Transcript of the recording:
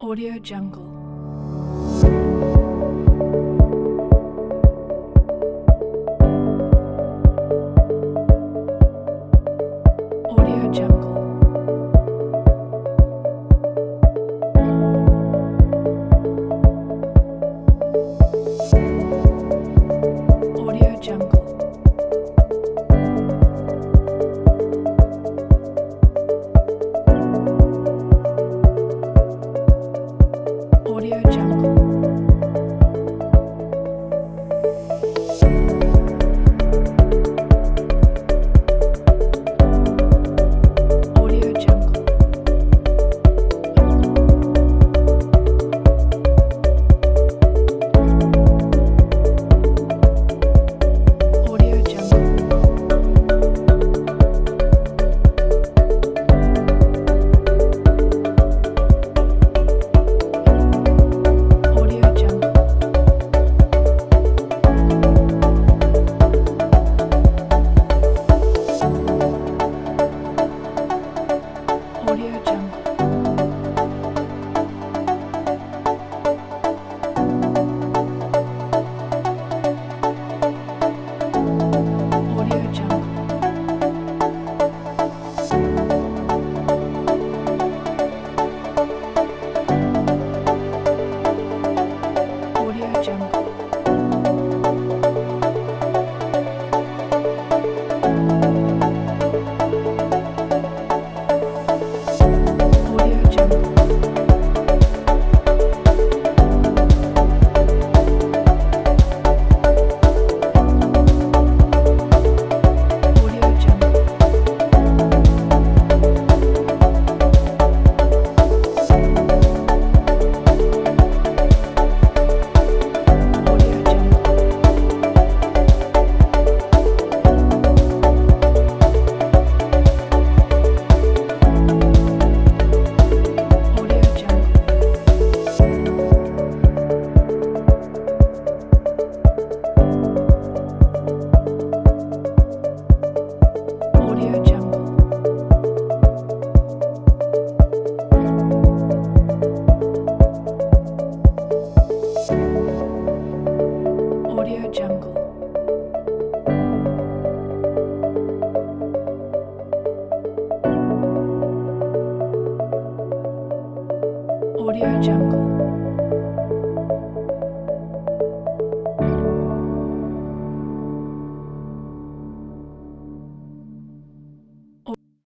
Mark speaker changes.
Speaker 1: Audio Jungle. Audio Jungle. Audio Jungle. Audio Jungle. Audio Jungle. Audio Jungle. Audio Jungle. Audio Jungle. Audio Jungle. Audio Jungle. Audio Jungle. Audio Jungle. Audio Jungle. Audio Jungle. Audio Jungle. Audio Jungle. Audio Jungle.